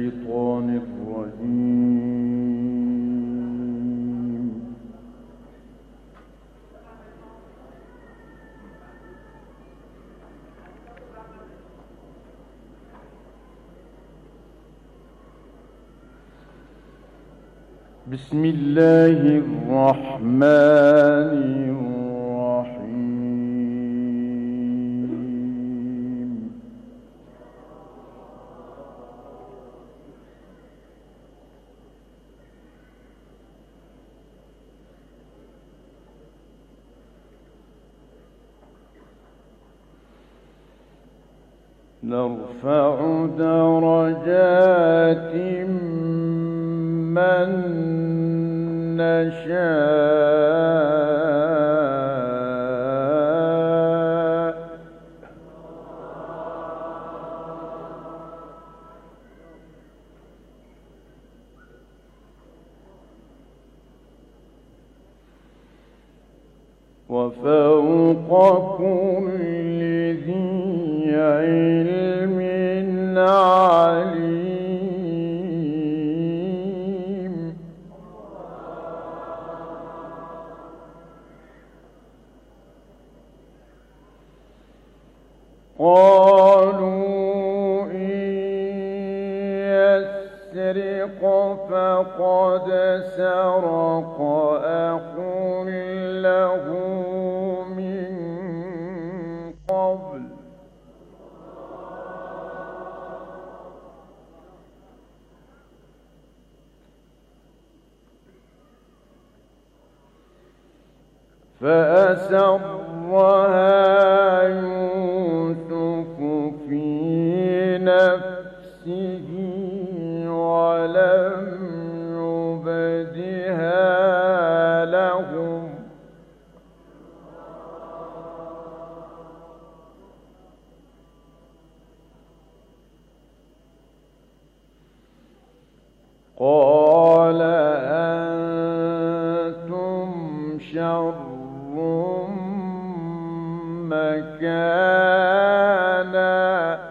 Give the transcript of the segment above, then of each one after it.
الشيطان الرجيم. بسم الله الرحمن الرحيم. نرفع درجات من نشاء وفوق كل ذي علم عليم. قالوا إن يسرق فقد سرق أخ له من قبل فأسرها يوسف في نفسه ولم يبدها لهم قال أنتم شر مكانا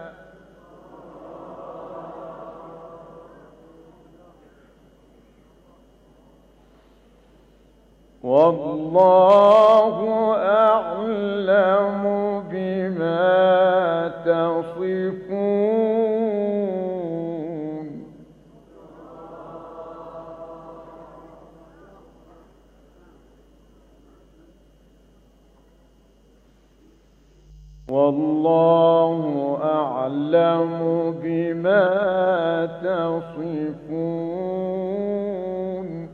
والله أعلم بما تصفون. والله أعلم بما تصفون.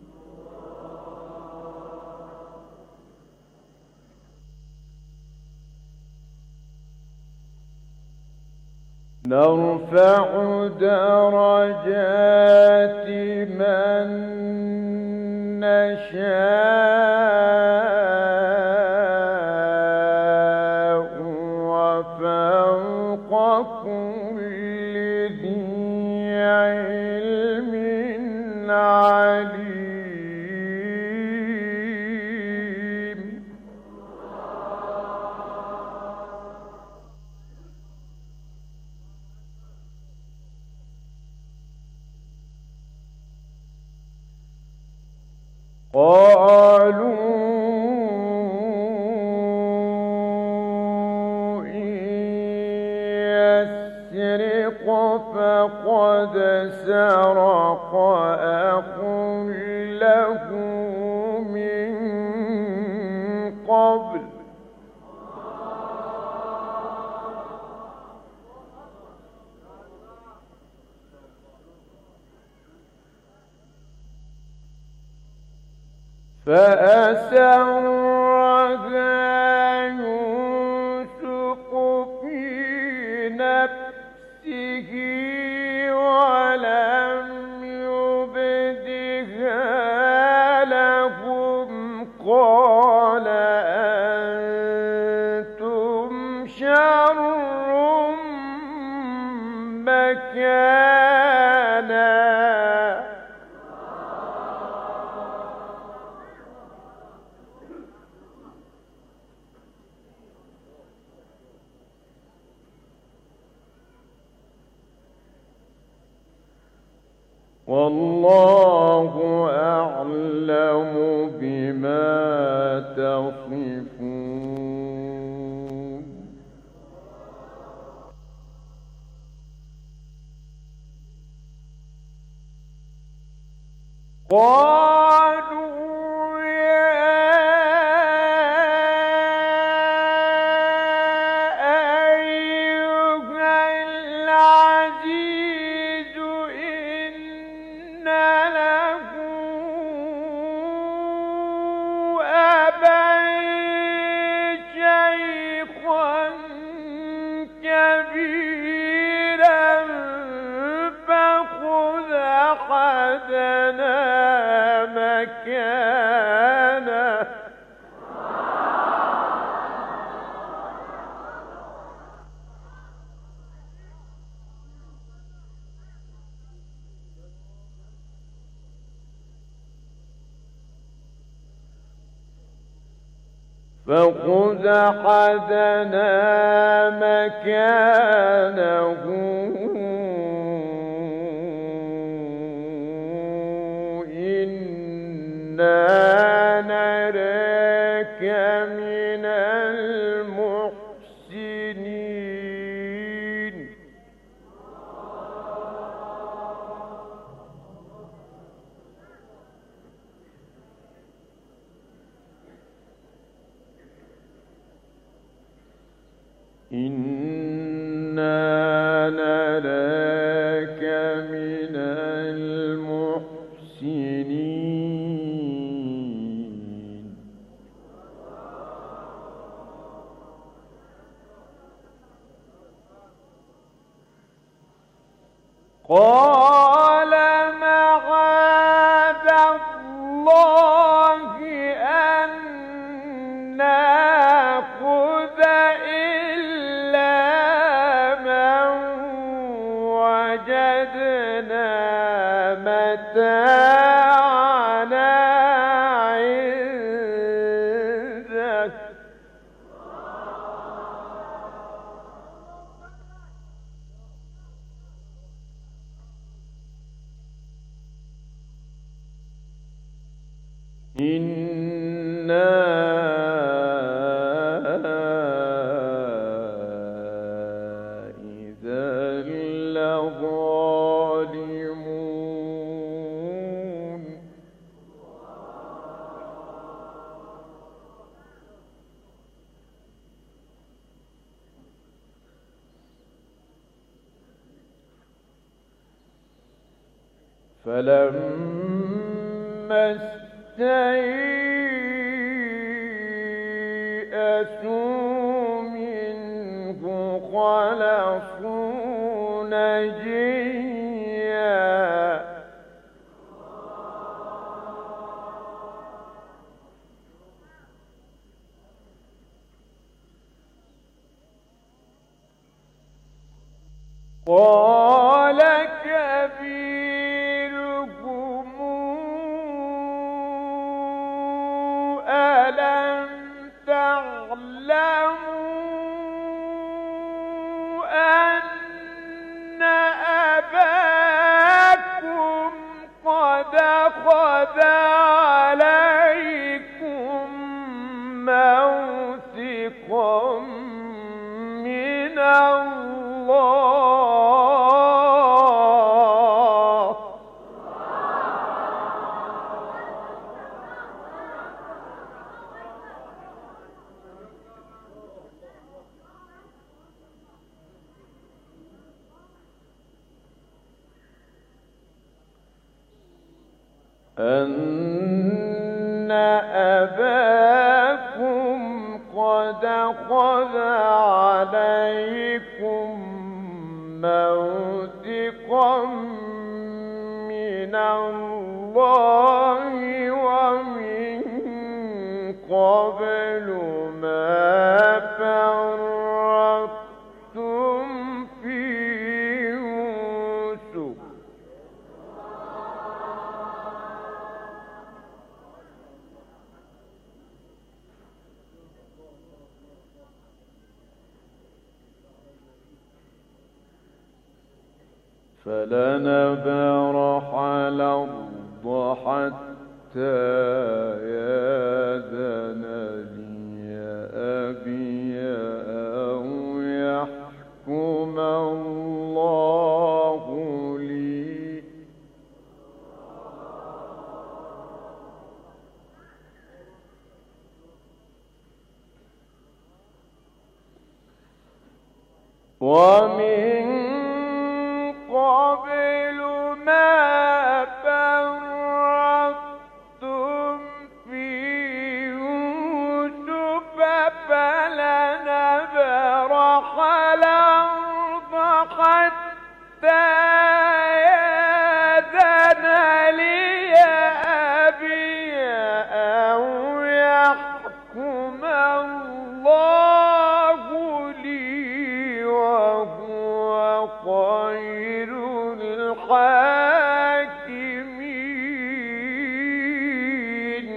نرفع درجات من نشاء وفوق كل ذي علم عليم. قالوا إن يسرق فقد سرق أخ له من قبل فأسرها يوسف في نفسه ولم يبدها لهم قال أنتم شر مكانا والله أعلم بما تصفون. قالوا يا أيها العزيز إن له أبا شيخا كبيرا فخذ أحدنا مكانه إنا نراك من المحسنين. إنا نراك من المحسنين. قال معاذ الله أن نأخذ إلا من وجدنا متاعنا عنده. إنا إذا لظالمون. فلما استيئسوا منه خلصوا نجيا قال كبيرهم ألم تعلموا أن أباكم قد أخذ عليكم موثقا من الله. أن أباكم قد أخذ عليكم موثقا من الله ومن قبل ما فرطتم في يوسف. فلنبرح الأرض حتى يأذن لي أبي أو يحكم الله لي. ومن قبل ما فرطتم في يوسف فلنبرح الأرض حتى يأذن لي أبي أو يحكم الله لي وهو خير الحاكمين.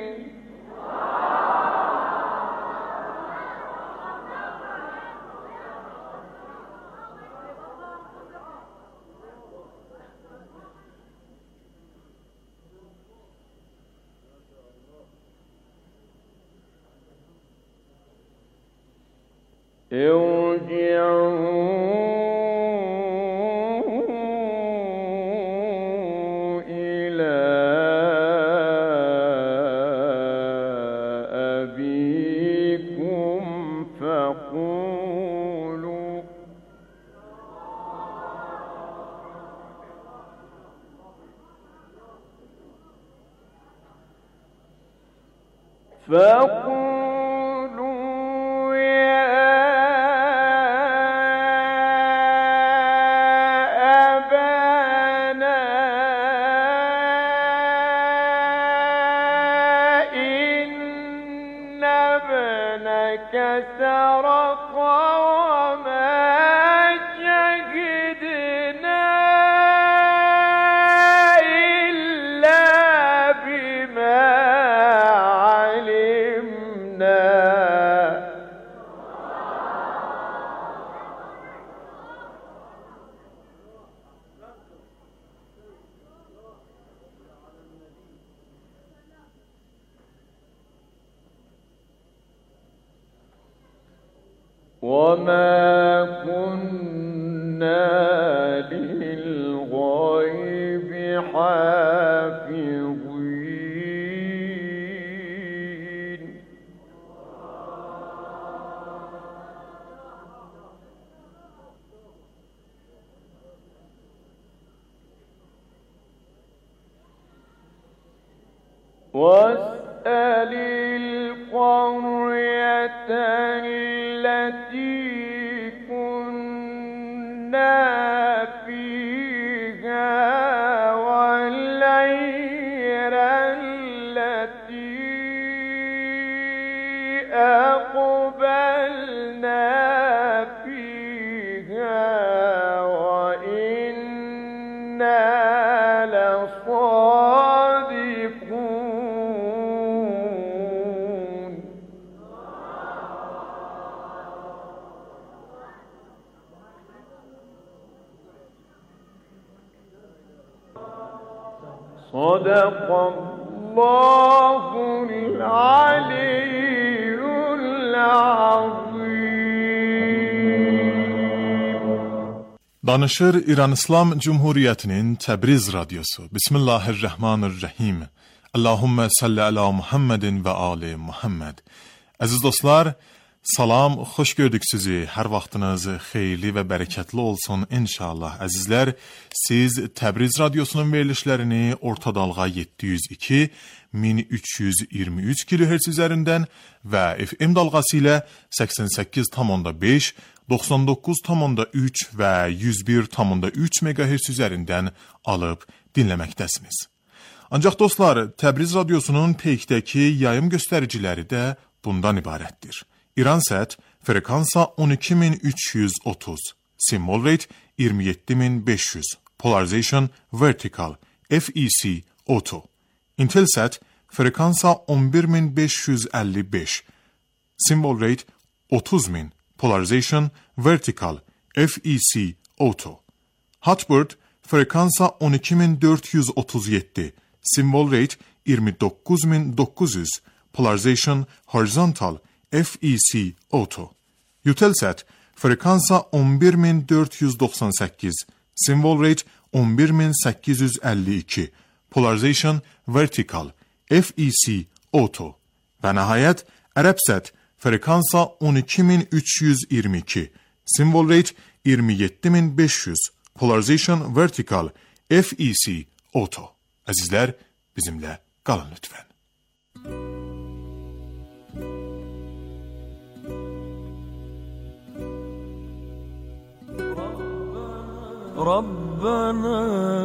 ارجعوا إلى أبيكم فقولوا يا أبانا إن ابنك سرق وما شهدنا إلا بما علمنا. وما كنا للغيب حافظين. واسأل القرية التي كنا فيها والعير التي أقبلنا فيها وإنا لصادقون. صدق الله العلي العظيم. Danışır İran İslam Cumhuriyeti'nin Təbriz Radyosu. Bismillahirrahmanirrahim. Allahümme salli ala Muhammedin ve ali Muhammed. Əziz dostlar, salam, xoş gördük sizi. Hər vaxtınız xeyirli və bərəkətli olsun inşallah. Əzizlər, siz Təbriz Radyosunun verilişlərini orta dalğa 702 1323 kHz üzərindən və FM dalğası ilə 88,5, 99,3 və 101,3 MHz üzərindən alıb dinləməkdəsiniz. Ancaq dostlar, Təbriz Radyosunun peykdəki yayım göstəriciləri də bundan ibarətdir. İransat frekansa 12330, symbol rate 27500, polarization vertical, FEC auto. Intelsat frekansa 11555, symbol rate 30000, polarization vertical, FEC auto. Hotbird frekansa 12437, symbol rate 29900, polarization horizontal, FEC auto. Eutelsat frekansa 11498, symbol rate 11852, polarization vertical, FEC auto. Və nəhayət Arabsat frekansa 12322, symbol rate 27500, polarization vertical, FEC auto. Əzizlər, bizimlə qalın lütfən. ربنا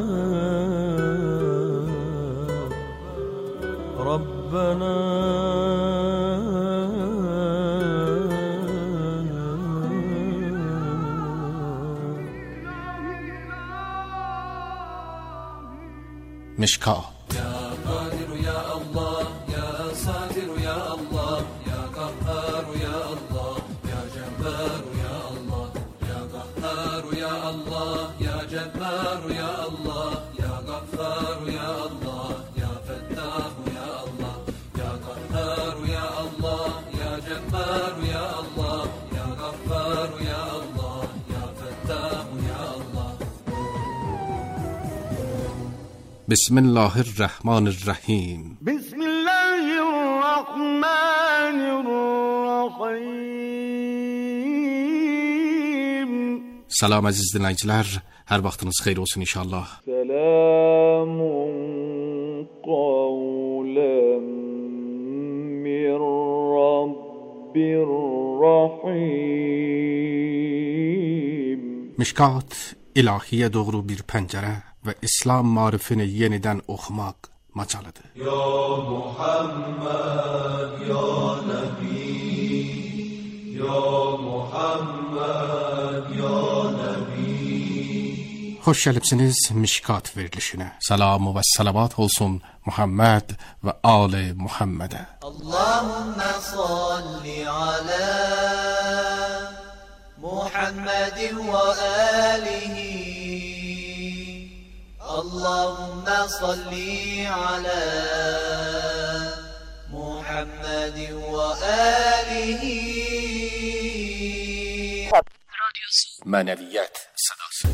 مشکات يا قادر يا الله يا صادر يا الله يا قهار يا الله يا جبار يا الله يا قهار يا الله يا جبار يا الله يا غفار يا الله يا فتاح يا الله يا قهار يا الله يا جبار يا الله يا غفار يا الله يا فتاح يا الله. بسم الله الرحمن الرحیم. بسم الله الرحمن الرحیم. سلام əziz dinləyicilər, hər vaxtınız xeyir olsun inşallah. سلام قولا من رب رحیم. Mişkat, ilahiyə doğru bir pəncərə və İslam marifini yenidən oxumaq macalıdır. Ya Muhammed ya Nebi, ya Muhammed ya Nebi. Xoş gəlibsiniz Mişkat verilişinə. Salamı və salavat olsun Muhammed və ali Muhammedə. Allahümme salli ala Muhammedin ve alihi. Allahümme salli ala Muhammedin ve alihi. Mənəviyyət sədası.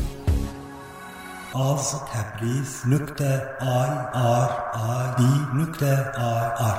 az.tabris.ir.ir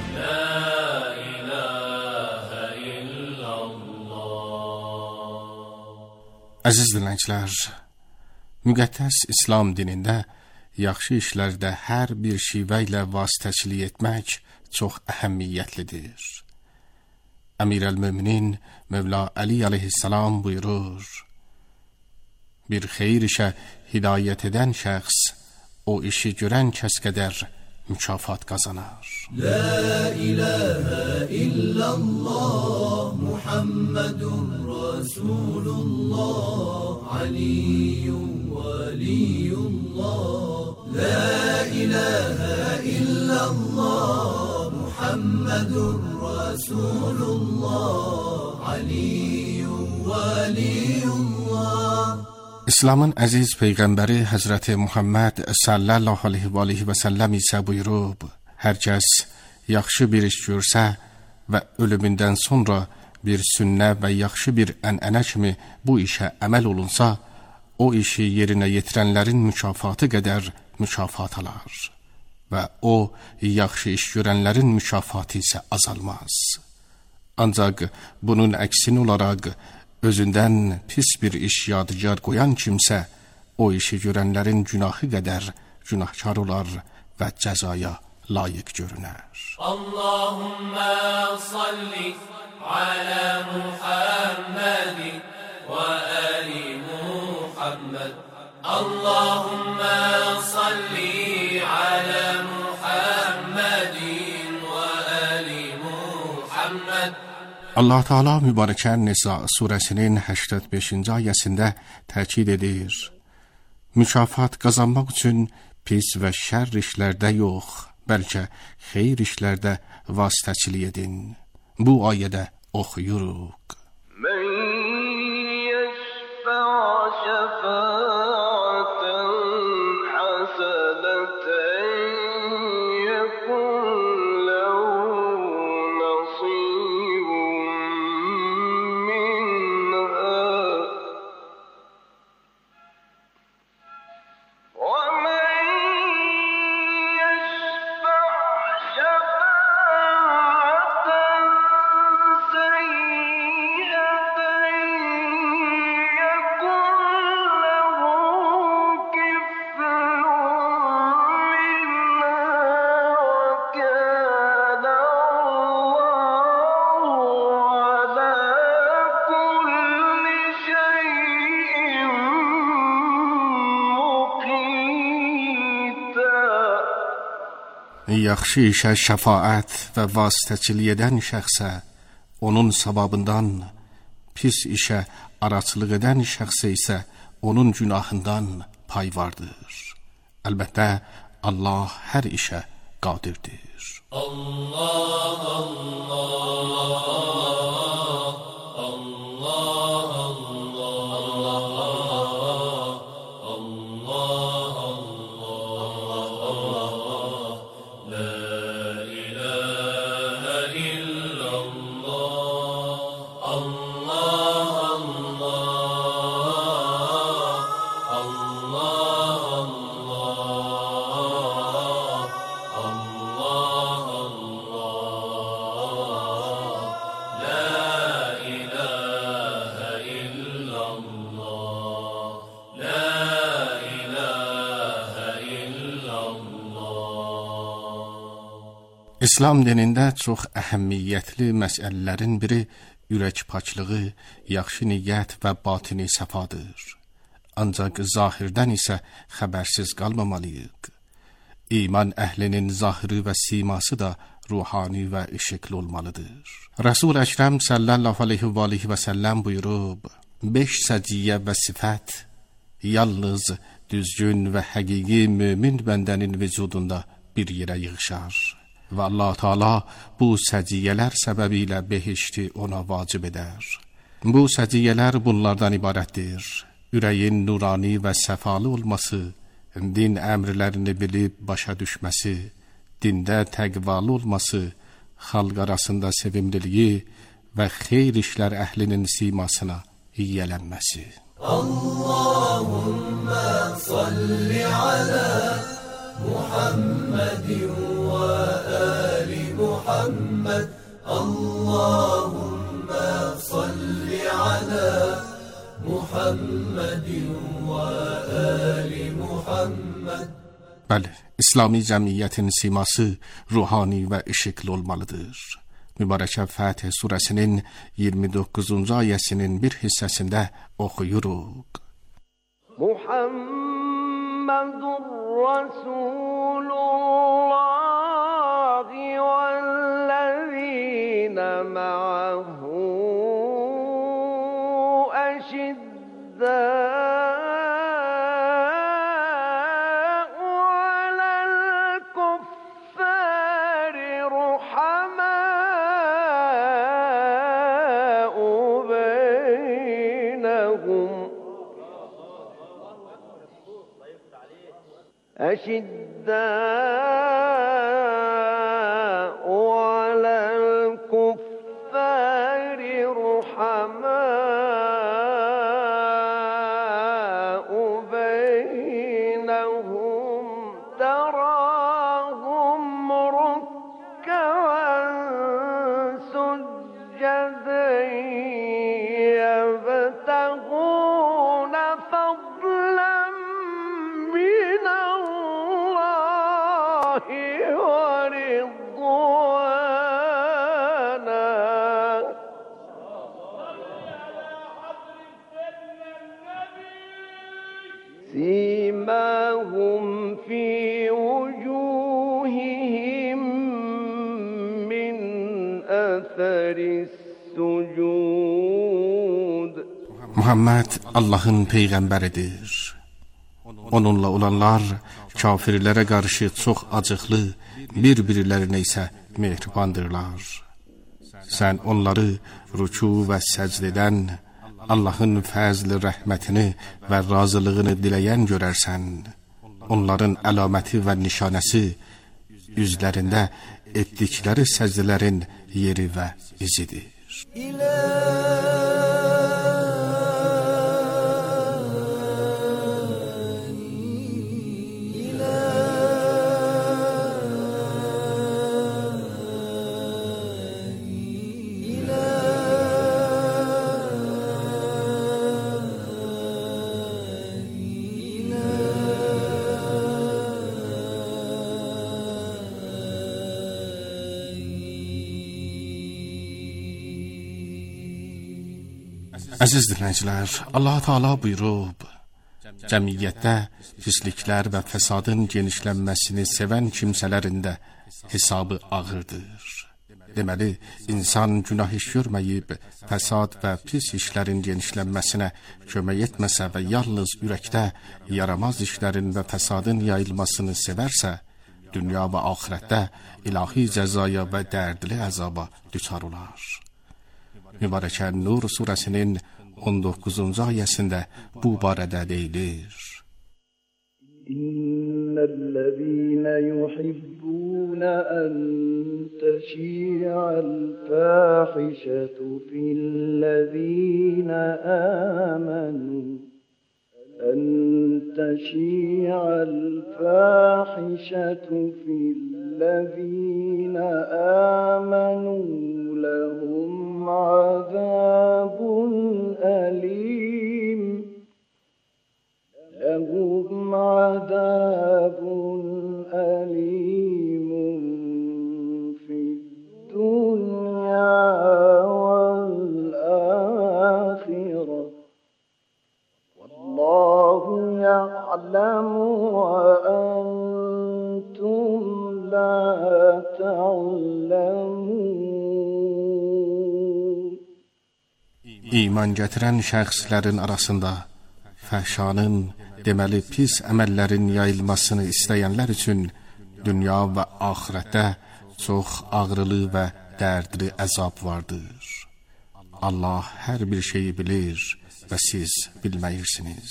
Əziz dinləyicilər, müqəddəs İslam dinində yaxşı işlərdə hər bir şivə ilə vasitəçilik etmək çox əhəmiyyətlidir. Əmirəl-Möminin Mövla Əli əleyhissalam buyurur: bir xeyir işə hidayət edən şəxs o işi görən kəs qədər mükafat qazanar. La ilahe illallah Muhammedun Resulullah Aliyyun Veliyullah. La ilahe illallah Muhammedun Resulullah Aliyyun Veliyullah. İslamın əziz peyğəmbəri Həzrəti Muhammed sallallahu aleyhi və səlləm isə buyurub: hər kəs yaxşı bir iş görsə və ölümündən sonra bir sünnə və yaxşı bir ənənə kimi bu işə əməl olunsa, o işi yerinə yetirənlərin mükafatı qədər mükafat alar və o yaxşı iş görənlərin mükafatı isə azalmaz. Ancaq bunun əksin olaraq özündən pis bir iş yadigar qoyan kimsə, o işi görənlərin günahı qədər günahkar olar və cəzaya layiq görünər. Allahümme salli ala Muhammedin ve ali Muhammed. Allahümme salli ala Muhammedin ve ali Muhammed. Allah Teala mübarəkən Nisa surəsinin 85-ci ayəsində təkid edir: mükafat qazanmaq üçün pis və şər işlərdə yox, bəlkə xeyir işlərdə vasitəçilik edin. Bu ayədə oxuyuruq: من يشفع شفاعة yaxşı işə şəfaət və vasitəçilik edən şəxsə onun savabından, pis işə araçlıq edən şəxsə isə onun günahından pay vardır. Əlbəttə, Allah hər işə qadirdir. Allah, Allah, Allah, İslam dinində çox əhəmiyyətli məsələlərin biri ürək paçlığı, yaxşı niyyət və batini səfadır. Ancaq zahirdən isə xəbərsiz qalmamalıyıq. İman əhlinin zahiri və siması da ruhani və işıqlı olmalıdır. Resul Əkrəm sallallahu aleyhi və səlləm buyurub, 5 səciyyə və sifət yalnız düzgün və həqiqi mömin bəndənin vücudunda bir yerə yığışar. Və Allah Teala bu səciyyələr səbəbilə behişti ona vacib edər. Bu səciyyələr bunlardan ibarətdir: ürəyin nurani və səfalı olması, din əmrlərini bilib başa düşməsi, dində təqvalı olması, xalq arasında sevimliliyi və xeyr işlər əhlinin simasına yiyələnməsi. Allahümme salli ala Muhammedin ve ali Muhammed. Allahümme salli ala Muhammedin ve ali Muhammed. Bəli, İslami cəmiyyətin siması ruhani və işıqlı olmalıdır. Mübarəkə Fətih surəsinin 29-cu ayəsinin bir hissəsində oxuyuruq. Muhammedur Resulullah vellezine ma'ahu eşidda أشداء على الكفار رحماء بينهم تراهم ركعا سجدا يبتغون فضلا من سيماهم في وجوههم من أثر السجود. Muhammed Allah'ın peyğəmbəridir. Onunla olanlar kafirlərə qarşı çox acıqlı, bir-birlərinə isə mehribandırlar. Sən onları rüku və səcdədən Allah'ın fəzli rəhmətini və razılığını diləyən görərsən. Onların əlaməti və nişanəsi üzlərində etdikləri səcdələrin yeri və izidir. Əziz dinləyicilər, Allah Teala buyurub, Cəmiyyətdə pisliklər və fəsadın genişlənməsini sevən kimsələrin də hesabı ağırdır. Deməli, insan günah iş görməyib, fəsad və pis işlərin genişlənməsinə kömək etməsə və yalnız ürəkdə yaramaz işlərin və fəsadın yayılmasını sevərsə, dünya və axirətdə ilahi cəzaya və dərdli əzaba düçar olar. Mübarəkə Nur surəsinin 19-cu ayəsində bu barədə deyilir. إن الذين يحبون أن تشيع الفاحشة في الذين آمنوا لهم عذاب أليم في الدنيا والآخرة والله يعلم وأنتم لا تعلمون. İman gətirən şəxslərin arasında fəhşanın, deməli pis əməllərin yayılmasını istəyənlər üçün dünya və axirətdə çox ağrılı və dərdli əzab vardır. Allah hər bir şeyi bilir və siz bilməyirsiniz.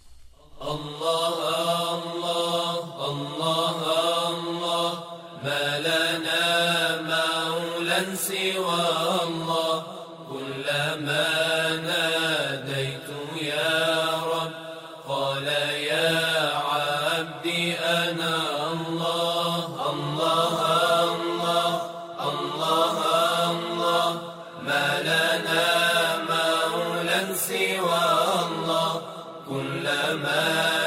Allah, Allah, Allah, Allah, ma lana mawlan siwa Allah, kullama nadaytu ya Rab, qala ya abdi ana Allah, Allah, Allah, Allah, Allah, ma lana mawlan siwa Allah, kullama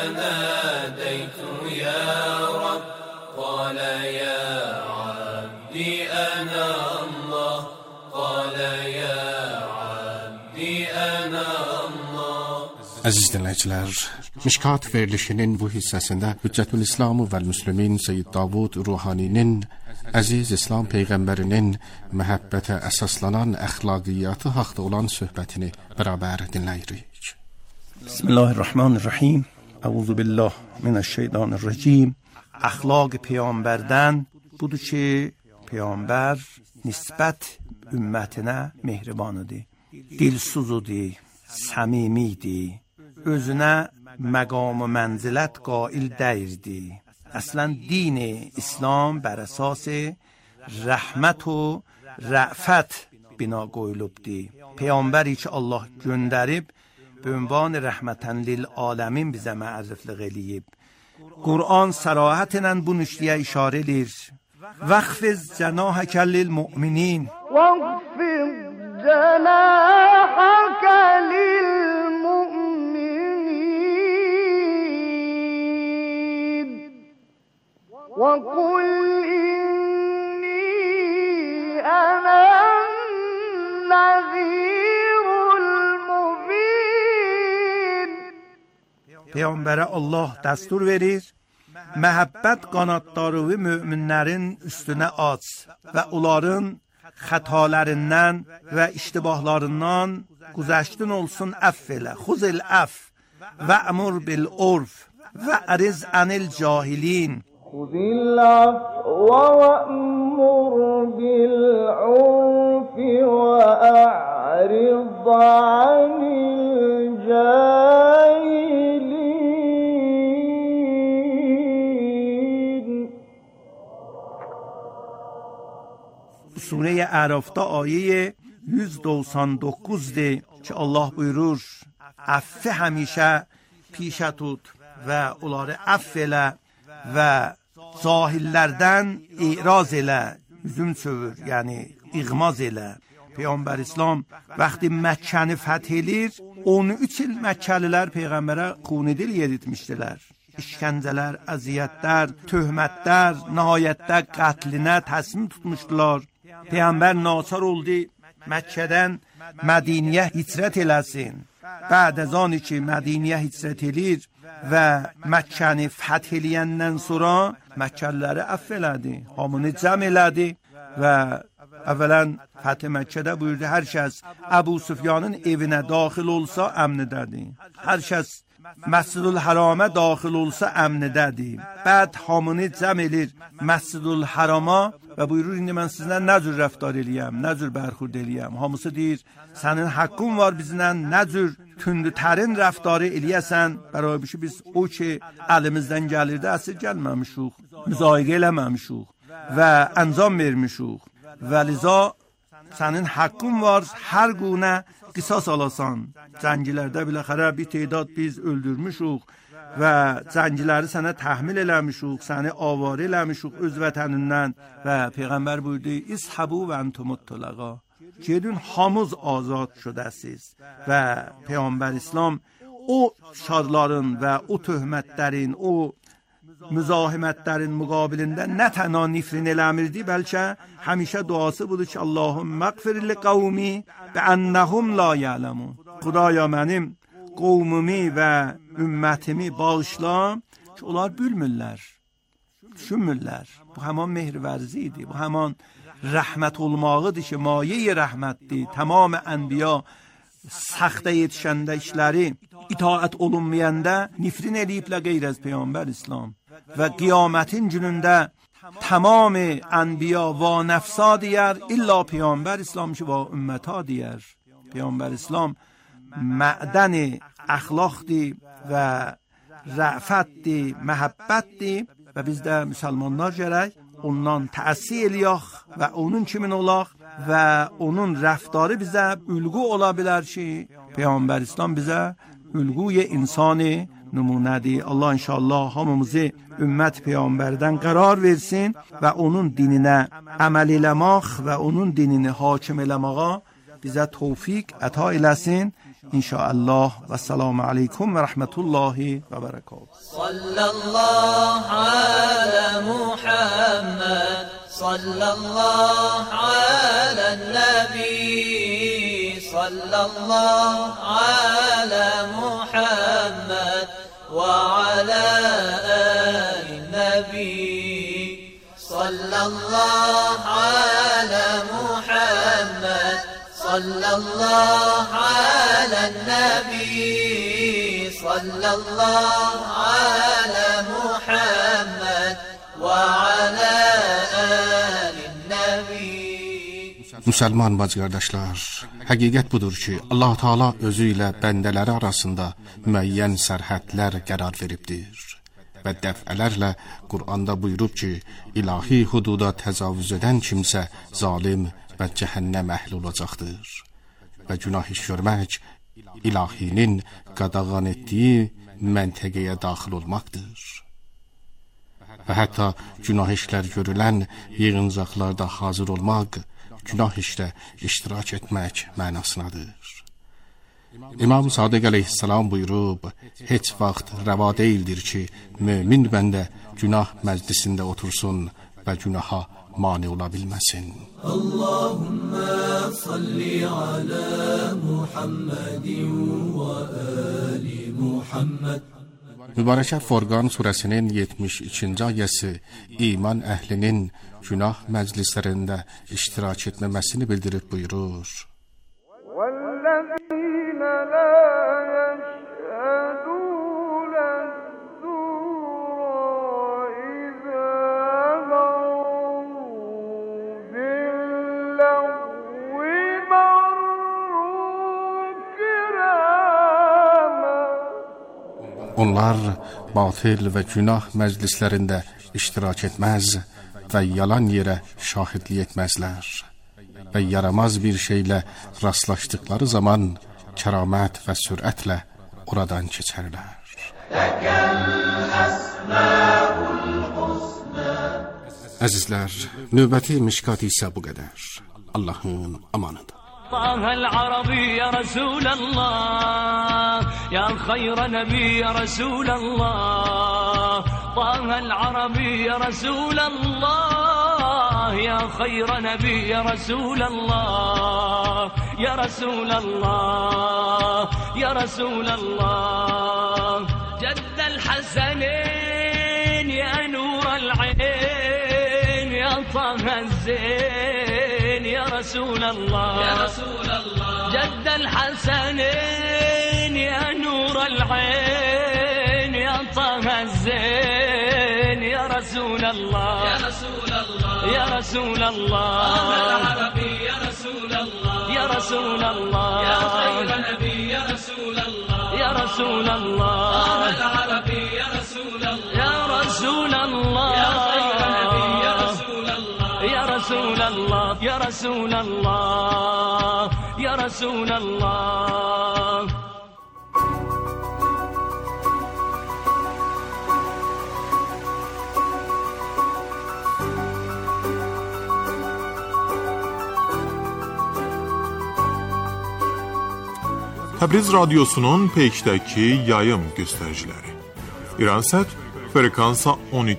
nadaytu ya Rab, qala ya abdi ana Allah, qala ya abdi ana Allah. Əziz dinləyicilər, Mişkat verilişinin bu hissəsində Hüccətül İslam və Müslümin Seyyid Davud Ruhaninin əziz İslam Peyğəmbərinin məhəbbətə əsaslanan əxlaqiyyatı haqda olan söhbətini bərabər dinləyirik. Bismillahirrahmanirrahim. Əuzu billah minəşşeytanirracim. Əxlaq peyğəmbərdən budur ki, peyğəmbər nisbət ümmətinə mehribanıdır, dilsuzudur, səmimidir, özünə məqam-ı mənzilət qail dəyirdir. Əslən dini İslam bər əsas rəhmət و rəfət bina qoyulubdur. Peyğəmbəri ki Allah göndərib به عنوان رحمتن للعالمین bizə məriflik eləyib. Qur'an sərahətlə bu nüşliyə işarə edir. Vəxfiz cənahəkə lilmü'minin. واخفض جناحك للمؤمنين وقل إني أنا النذير المبين. Peyğəmbərə Allah dəstur verir, məhəbbət qanadları möminlərin üstünə aç və onların xətalarından və iştibahlarından güzəştin olsun, əff elə. Xuzil əff və əmur bil urf və əriz anil cahilin. خذil afwa wa'mur bil urfi wa a'rid 'anil cahilin. Sure-i Ərafda ayə 199-dir ki Allah buyurur: "Əffi həmişə pişə tut və onları əff elə və cahillərdən iraz elə, üzüm çövür, yəni iğmaz elə." Peyğəmbər İslam vaxtı Məkkəni fəth edir, 13 il Məkkəlilər Peyğəmbərə xunedil yeritmişdilər. İşkəncələr, əziyyətlər, töhmətlər, nəhayətdə qətlinə təslim tutmuşdular. Peyğəmbər naçar oldu Məkkədən Mədiniyə hicrət eləsin. Bəd az an ki Mədiniyə hicrət edir, və Məkkəni fəth eləyəndən sonra Məkkəliləri əfv elədi, hamını cəm elədi və əvvələn Fəth Məkkədə buyurdu hər kəs Əbu Süfyanın evinə daxil olsa əmnidədir. Hər kəs Məscidül Hərama daxil olsa əmnidədir. Bəd hamını cəm elir Məscidül Hərama və buyurur indi mən sizinlə nə cür rəftar eləyəm, nə cür bərxurd eləyəm. Hamısı deyir sənin haqqın var bizlə nə cür tündütərin rəftarı eləyəsən. Bərabər ki biz o ki əlimizdən gəlirdi əsir gəlməmişik, müzahiqə eləməmişik və əncam vermişik. Və liza sənin haqqın var hər günə qisas alasan. Cəngilərdə biləxərə bir tədad biz öldürmüşük və cəngiləri sənə təhmil eləmişik, səni avarə eləmişik öz vətənindən və Peyğəmbər buyurdu İzhəbu və entumut tulaqa. Gedin hamız azad şudəsiz və Peyğəmbər İslam o şarların və o töhmətlərin, o müzahimətlərin müqabilində nə tənha nifrin eləmirdi, bəlkə həmişə duası budur ki Allahümmə qfir li qavmi bəənnəhum la ya'ləmun. Xudaya mənim qovmumi və ümmətimi bağışla ki onlar bilmirlər, düşünmürlər. Bu həman mehrvərzi idi, bu həman rəhmət olmağıdır ki maye rəhmətdir. Tamam ənbiya səxtə yetişəndə işləri itaət olunmayanda nifrin eləyiblə qeyr az Peyğəmbər İslam və qiyamətin günündə tamam ənbiya və nəfsa deyər illa Peyğəmbər İslam ki və ümmətə deyər. Peyğəmbər İslam mədən əxlaqdir və rəfətdir, məhəbbətdir və biz də müsəlmanlar gərək ondan təəssü eləyək və onun kimin olaq və onun rəftarı bizə ülgü ola bilər ki Peyğəmbər İslam bizə ülgüy insani nümunədir. Allah inşallah hamımızı ümmət Peyğəmbərdən qərar versin və onun dininə əməl eləmək və onun dinini hakim eləməyə bizə tövfiq əta eləsin. İnşallah və selamu aleykum və rəhmətullahi və bərəkatuhu. Sallallahu alə Muhammed, sallallahu alə nəbi, sallallahu alə Muhammed və alə əli nəbi, sallallahu alə Muhammed, sallallahu alə nəbi, sallallahu alə Muhammed və alə əli nəbi. Müsəlman bacı-qardaşlar, həqiqət budur ki, Allah Teala özü ilə bəndələri arasında müəyyən sərhədlər qərar veribdir və dəfələrlə Qur'anda buyurub ki, ilahi hududa təcavüz edən kimsə zalim və cəhənnəm əhli olacaqdır və günah iş görmək ilahinin qadağan etdiyi məntəqəyə daxil olmaqdır və hətta günah işlər görülən yığıncaqlarda hazır olmaq, günah işdə iştirak etmək mənasınadır. İmam Sadiq əleyhissalam buyurub, heç vaxt rəva deyildir ki, mömin bəndə günah məclisində otursun və günaha mani ola bilməsin. Allahümmə salli alə Muhammedin və əli Muhammed. Mübarəkə Furqan surəsinin 72-ci ayəsi iman əhlinin günah məclislərində iştirak etməməsini bildirib buyurur. وَالَّذِينَ لَا يَشْهَدُونَ الزُّورَ إِذَا مَرُّوا بِاللَّغْوِ مَرُّوا كِرَامًا. Onlar batil və günah məclislərində iştirak etməz və yalan yerə şahidlik etməzlər və yaramaz bir şeylə rastlaşdıkları zaman kəramət və sürətlə oradan keçərlər. Əzizlər, növbəti mişkat isə bu qədər. Allahın amanıdır. طه العربي يا رسول الله يا خير نبي يا رسول الله طه العربي يا رسول الله يا خير نبي يا رسول الله يا رسول الله يا رسول الله جد الحسن يا نور العين يا طه الزين يا رسول الله يا رسول الله جد الحسن يا نور العين يا طه الزين يا رسول الله يا رسول الله يا رسول الله العربي يا رسول الله يا رسول الله يا خير نبي يا رسول الله يا رسول الله العربي يا رسول الله يا رسول الله يا خير نبي يا رسول الله يا رسول الله يا رسول الله يا رسول الله Təbriz Radyosu'nun Peyk'dəki yayım göstəriciləri. İransat frekansa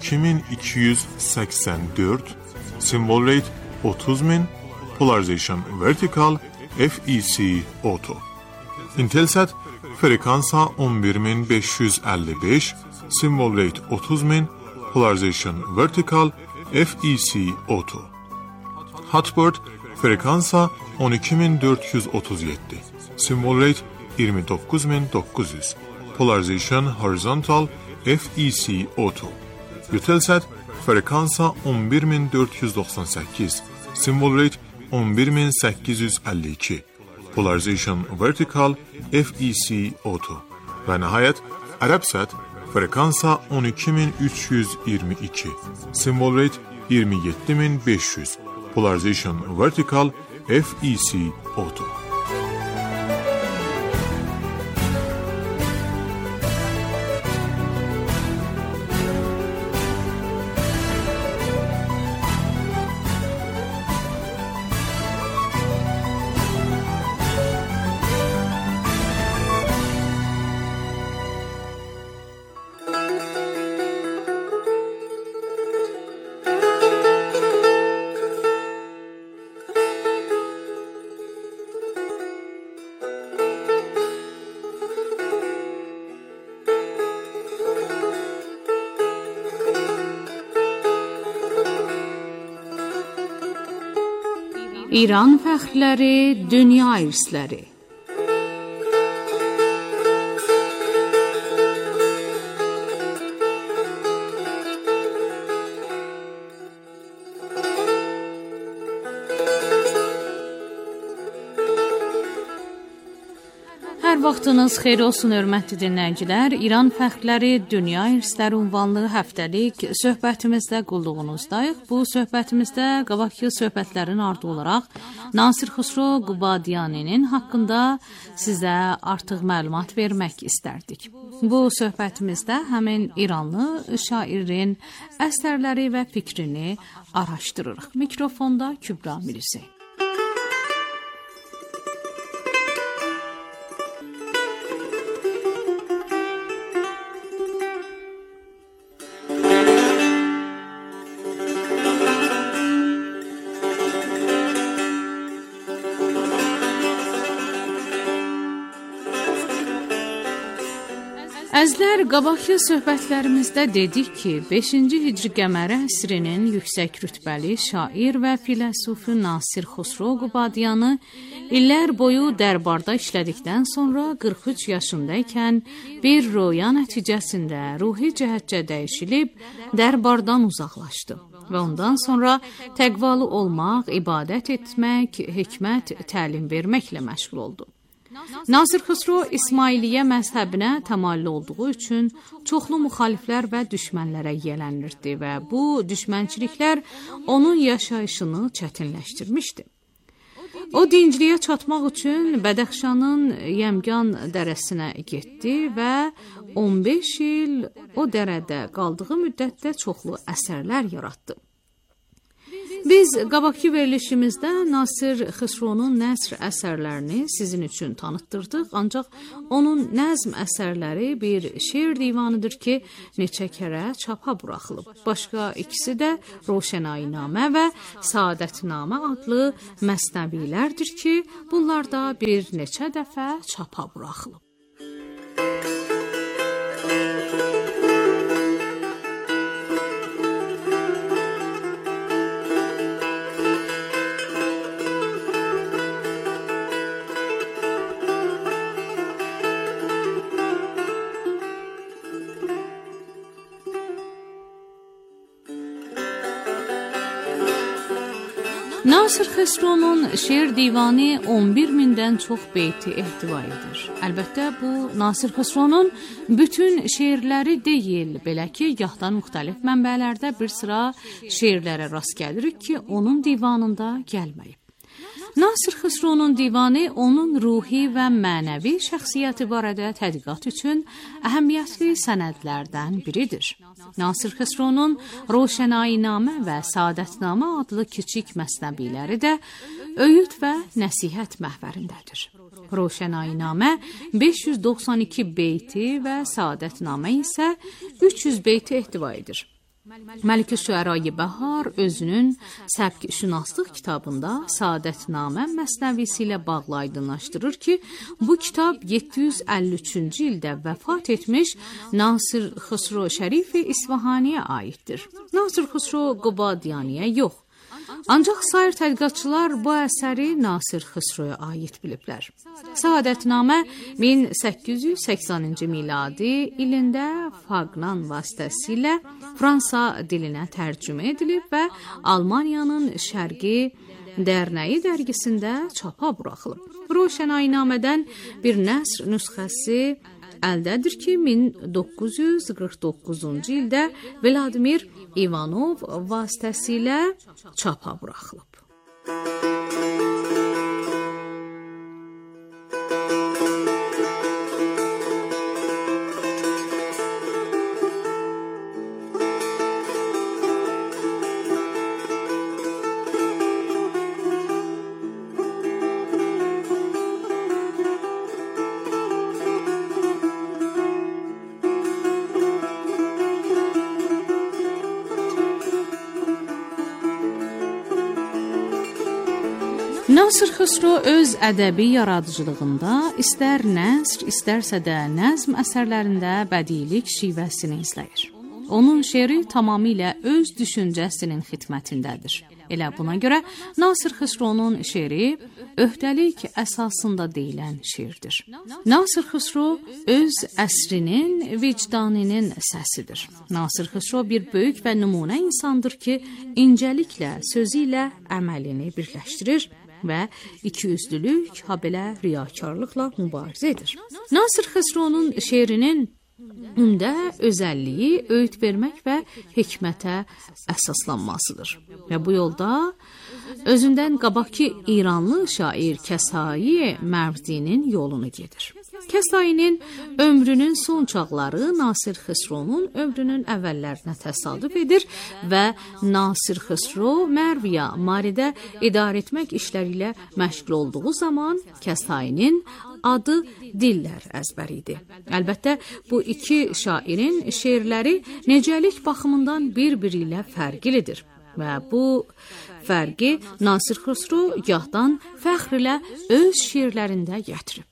12284, symbol rate 30000, polarization vertical, FEC auto. Intelsat frekansa 11555, symbol rate 30000, polarization vertical, FEC auto. Hotbird frekansa 12437, symbol rate 29900, polarization horizontal, FEC auto. Eutelsat frekansa 11498, symbol rate 11852, polarization vertical, FEC auto. Və nəhayət Arabsat frekansa 12322, symbol rate 27500, polarization vertical, FEC auto. İran fəxrləri, dünya irsləri. Hər vaxtınız xeyir olsun, hörmətli dinləyicilər. İran fəxrləri, dünya irsləri ünvanlı həftəlik söhbətimizdə qulluğunuzdayıq. Bu söhbətimizdə qabaqki söhbətlərin ardı olaraq Nasir Xusro Qubadiyaninin haqqında sizə artıq məlumat vermək istərdik. Bu söhbətimizdə həmin İranlı şairin əsərləri və fikrini araşdırırıq. Mikrofonda Kübra Mirisi. Əzlər, qabaqki söhbətlərimizdə dedik ki, 5-ci hicri qəməri əsrinin yüksək rütbəli şair və filosofu Nasir Xusro Qubadiyanı illər boyu dərbarda işlədikdən sonra 43 yaşındaykən bir röya nəticəsində ruhi cəhətcə dəyişilib dərbardan uzaqlaşdı və ondan sonra təqvalı olmaq, ibadət etmək, hikmət, təlim verməklə məşğul oldu. Nasir Xusro İsmailiyyə məzhəbinə təmayüllü olduğu üçün çoxlu müxaliflər və düşmənlərə yiyələnirdi və bu düşmənçiliklər onun yaşayışını çətinləşdirmişdi. O dincliyə çatmaq üçün Bədəxşanın Yəmgan dərəsinə getdi və 15 il o dərədə qaldığı müddətdə çoxlu əsərlər yaratdı. Biz qabaqki verilişimizdə Nasir Xusronun nəsr əsərlərini sizin üçün tanıtdırdıq, ancaq onun nəzm əsərləri bir şeir divanıdır ki, neçə kərə çapa buraxılıb. Başqa ikisi də Roşənayinamə və Saadətnamə adlı məsnəvilərdir ki, bunlar da bir neçə dəfə çapa buraxılıb. Nasır Xəsrunun şeir divanı 11.000-dən çox beyti ehtiva edir. Əlbəttə, bu Nasır Xəsrunun bütün şeirləri deyil, belə ki, gahdan müxtəlif mənbələrdə bir sıra şeirlərə rast gəlirik ki, onun divanında gəlməyib. Nasır Xəsrunun divanı onun ruhi və mənəvi şəxsiyyəti barədə tədqiqat üçün əhəmiyyətli sənədlərdən biridir. Nasır Xəsrunun Roşənayinamə və Saadətnamə adlı kiçik məsnəviləri də öyüd və nəsihət məhvərindədir. Roşənayinamə 592 beyti və Saadətnamə isə 300 beyti ehtiva edir. Məlik-i Şüərayı Bəhar özünün səbk-şünaslıq kitabında Saadətnamə məsnəvisi ilə bağlı aydınlaşdırır ki, bu kitab 753-cü ildə vəfat etmiş Nasır Xüsro Şərifi İsfahaniyə aiddir. Nasır Xüsro Qubadiyaniyə yox. Ancaq sair tədqiqatçılar bu əsəri Nasır Xüsroya aid biliblər. Saadətnamə 1880-ci miladi ilində Fagnan vasitəsilə Fransa dilinə tərcümə edilib və Almaniyanın Şərqi Dərnəyi dərgisində çapa buraxılıb. Roşənayinamədən bir nəsr nüsxəsi əldədir ki, 1949-cu ildə Vladimir İvanov vasitəsilə çapa buraxılıb. Nasır Xüsro öz ədəbi yaradıcılığında istər nəsr, istərsə də nəzm əsərlərində bədiilik şivəsini izləyir. Onun şeiri tamamilə öz düşüncəsinin xidmətindədir. Elə buna görə Nasır Xüsronun şeiri öhdəlik əsasında deyilən şeirdir. Nasır Xüsro öz əsrinin, vicdanının səsidir. Nasır Xüsro bir böyük və nümunə insandır ki, incəliklə, sözü ilə əməlini birləşdirir və ikiyüzlülük, habelə riyakarlıqla mübarizə edir. Nasır Xüsronun şeirinin ündə özəlliyi öyüd vermək və hikmətə əsaslanmasıdır. Və bu yolda özündən qabaqki İranlı şair Kəsai Mərvdinin yolunu gedir. Kəsai'nin ömrünün son çağları Nasır Xüsronun ömrünün əvvəllərinə təsadüf edir və Nasır Xüsro Mərviya Maridə idarə etmək işləri ilə məşğul olduğu zaman Kəsai'nin adı dillər əzbəri idi. Əlbəttə, bu iki şairin şeirləri necəlik baxımından bir-biri ilə fərqlidir və bu fərqi Nasır Xüsro gahdan fəxr ilə öz şeirlərində gətirib.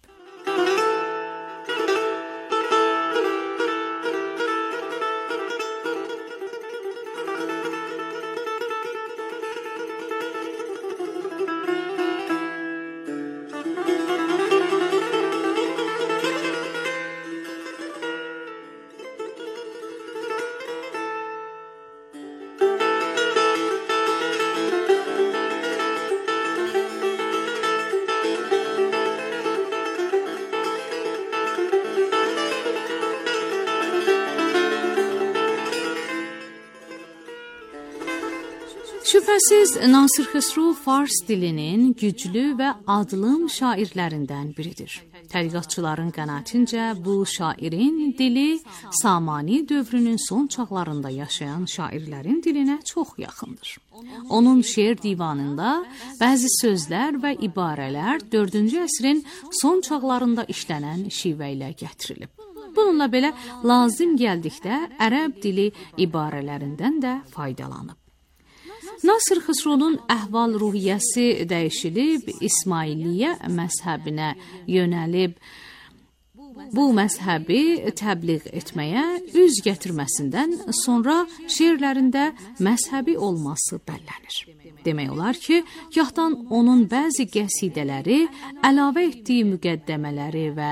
Şübhəsiz, Nasır Xüsro fars dilinin güclü və adlım şairlərindən biridir. Tədqiqatçıların qənaətincə bu şairin dili Samani dövrünün son çağlarında yaşayan şairlərin dilinə çox yaxındır. Onun şeir divanında bəzi sözlər və ibarələr 4-cü əsrin son çağlarında işlənən şivə ilə gətirilib. Bununla belə lazım gəldikdə ərəb dili ibarələrindən də faydalanıb. Nasır Xüsronun əhval-ruhiyyəsi dəyişilib, İsmailiyyə məzhəbinə yönəlib, bu məzhəbi təbliğ etməyə üz gətirməsindən sonra şeirlərində məzhəbi olması bəllənir. Demək olar ki, gahdan onun bəzi qəsidələri əlavə etdiyi müqəddəmələri və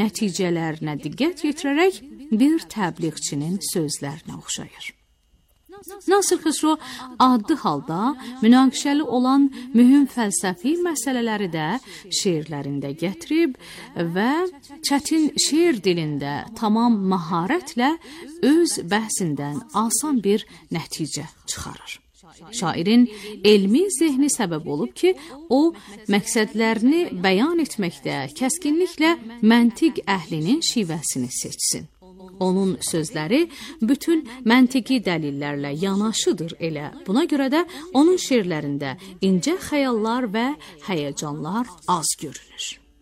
nəticələrinə diqqət yetirərək bir təbliğçinin sözlərinə oxşayır. Nasır Xusro adi halda münaqişəli olan mühüm fəlsəfi məsələləri də şeirlərində gətirib və çətin şeir dilində tamam məharətlə öz bəhsindən asan bir nəticə çıxarır. Şairin elmi zehni səbəb olub ki, o məqsədlərini bəyan etməkdə kəskinliklə məntiq əhlinin şivəsini seçsin. Onun sözləri bütün məntiqi dəlillərlə yanaşıdır elə. Buna görə də onun şeirlərində incə xəyallar və həyəcanlar az görünür.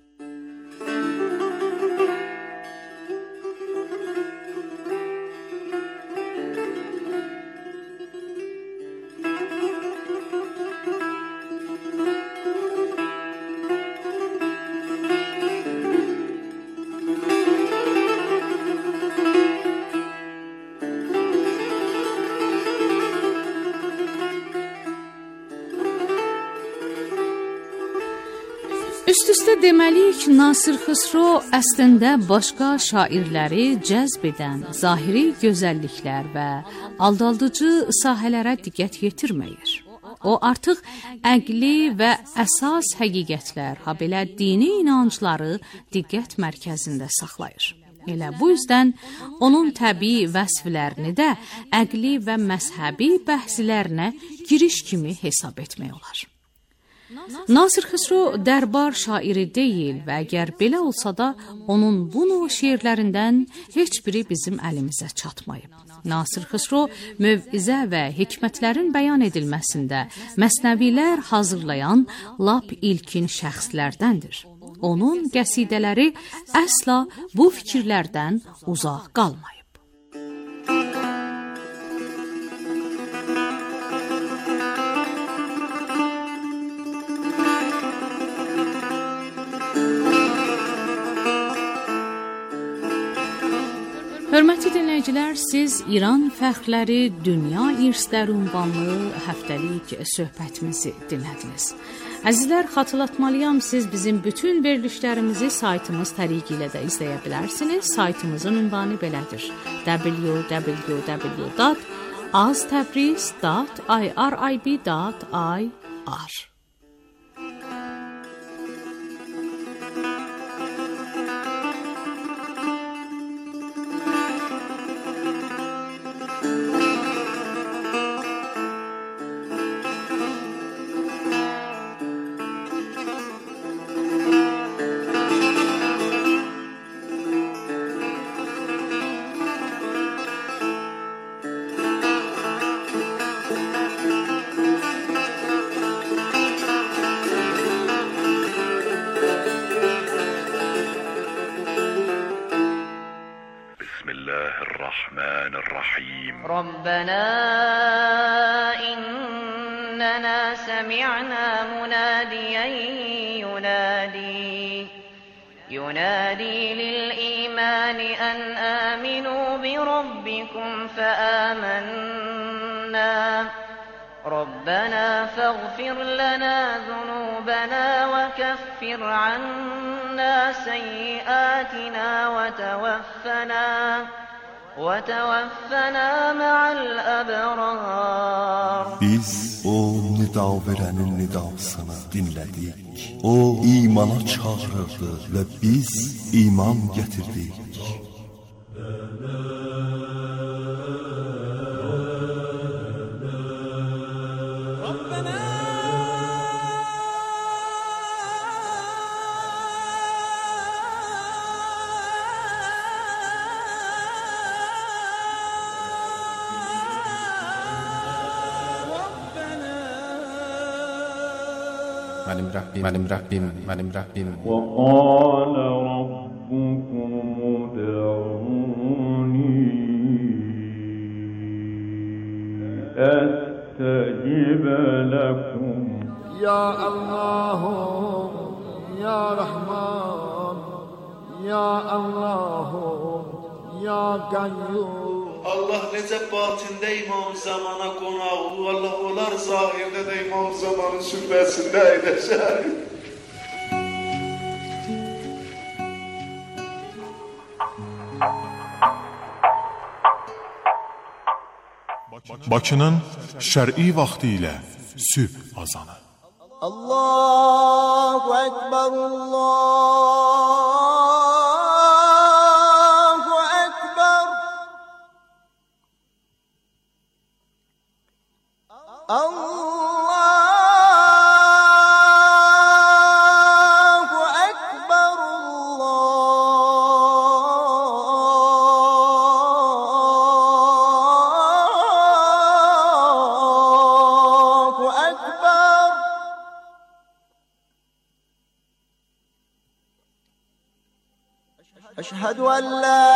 Üst-üstə deməliyik, Nasır Xusro əslində başqa şairləri cəzb edən zahiri gözəlliklər və aldadıcı sahələrə diqqət yetirməyir. O artıq əqli və əsas həqiqətlər, habelə dini inancları diqqət mərkəzində saxlayır. Elə bu yüzdən onun təbii vəsflərini də əqli və məzhəbi bəhslərinə giriş kimi hesab etmək olar. Nasır Xusro dərbar şairi deyil və əgər belə olsa da, onun bu növ şeirlərindən heç biri bizim əlimizə çatmayıb. Nasır Xusro mövizə və hikmətlərin bəyan edilməsində məsnəvilər hazırlayan lap ilkin şəxslərdəndir. Onun qəsidələri əsla bu fikirlərdən uzaq qalmayıb. Hörmətli dinləyicilər, siz İran fəxrləri dünya irsləri ünvanlı həftəlik söhbətimizi dinlədiniz. Əzizlər, xatırlatmalıyam, siz bizim bütün verilişlərimizi saytımız təriqi ilə də izləyə bilərsiniz. Saytımızın ünvanı belədir: www.aztabriz.irib.ir. ربنا إننا سمعنا مناديا ينادي للإيمان أن آمنوا بربكم فآمنا ربنا فاغفر لنا ذنوبنا وكفر عنا سيئاتنا وتوفنا مع الأبرار. Biz o nida verenin nidasını dinledik. O imana çağırırdı ve biz iman getirdik. Mənim Rəbbim وقال ربكم ادعوني أستجب لكم يا الله يا رحمن يا الله يا قيوم. Allah necə batində İmam Zamana qonağı, Allah olar zahirdə də İmam Zamanın sübhəsində edəşər. Bakının şər'i vaxtı ilə sübh azanı. Allahu Ekber, Allahu Ekber, Allahu Ekber, Allahu Ekber. أشهد أن لا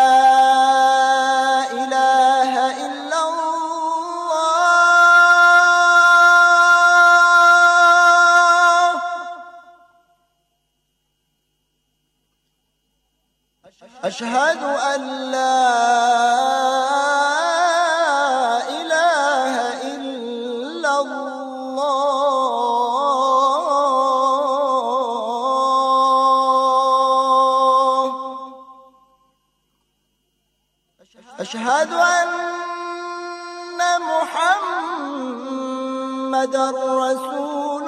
إله إلا الله أشهد أن لا إله إلا الله أشهد أن محمد رسول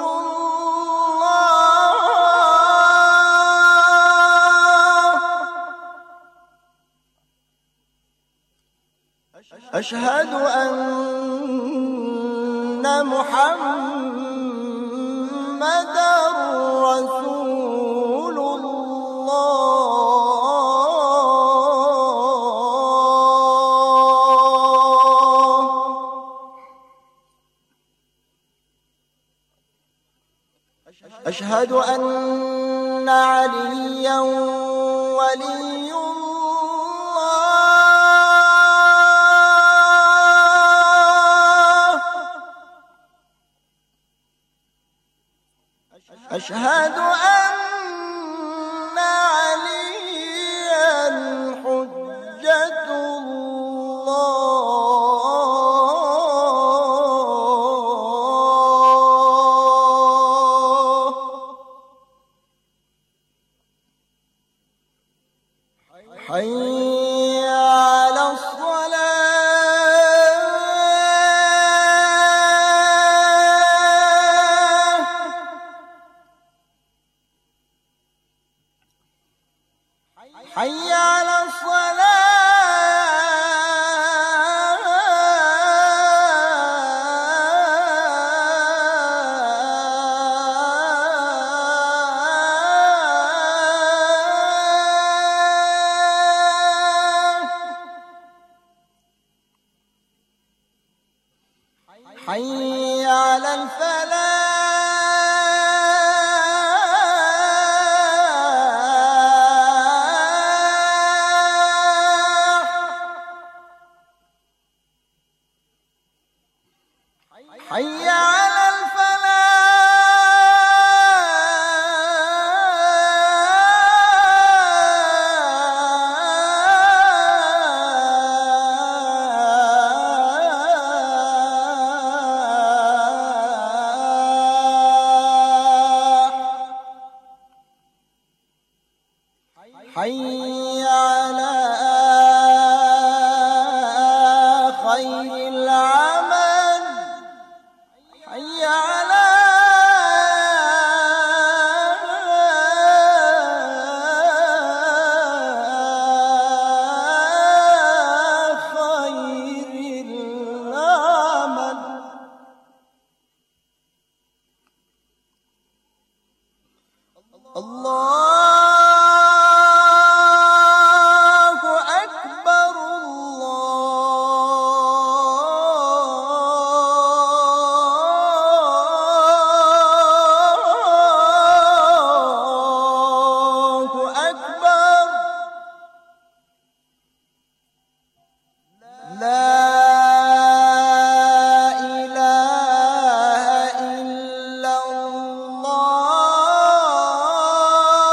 الله أشهد أن محمد رسول أشهد أن عليا ولي الله أشهد أن عليا حجة الله حي على الصلاة حي على الصلاة حي على الفلاح حي على الفلاح حي على خير العمل حي على خير العمل الله أكبر الله أكبر لا إله إلا الله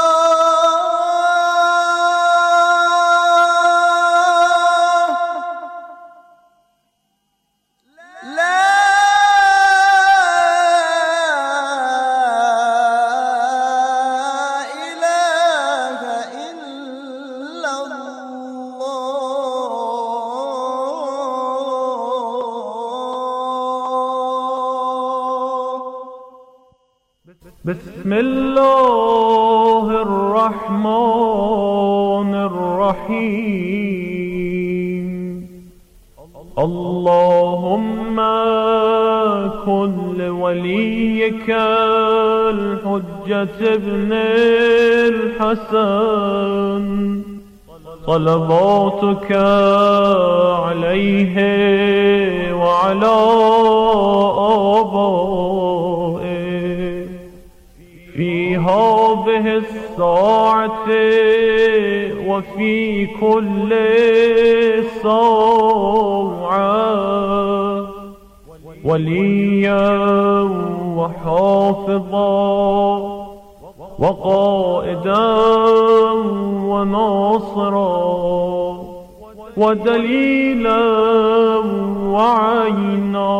بسم الله الرحمن الرحيم اللهم كن لوليك الحجة ابن الحسن صلواتك عليه وعلى آبائه في هذه الساعة وفي كل ساعة وليا وحافظا وقائدا وناصرا ودليلا وعينا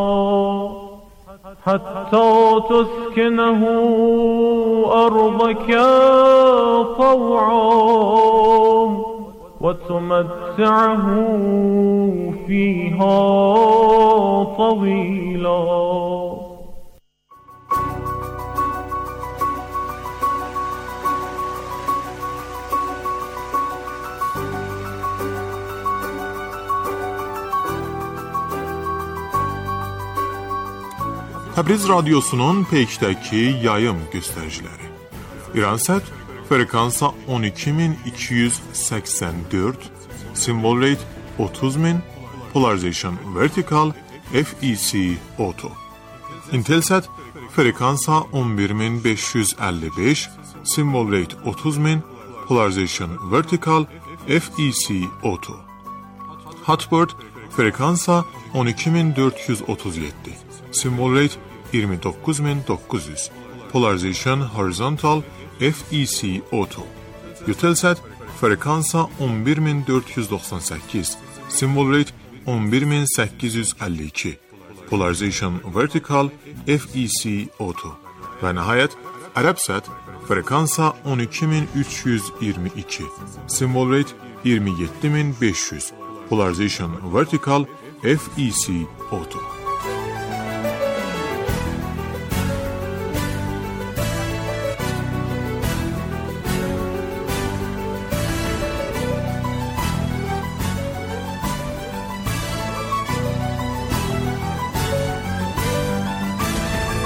حتى تسكنه أرضك طوعا وتمتعه فيها طويلا. Təbriz Radyosu'nun Peyk'təki yayım göstəriciləri. İransat frekansa 12284, simvol rate 30000, polarization vertical, FEC auto. Intelsat frekansa 11555, simvol rate 30000, polarization vertical, FEC auto. Hotbird frekansa 12437, simvol rate 29900, polarization horizontal, FEC auto. Eutelsat frekansa 11498, simvol rate 11852, polarization vertical, FEC auto. Ve nihayet Arabsat frekansa 12322, simvol rate 27500, polarization vertical, FEC auto.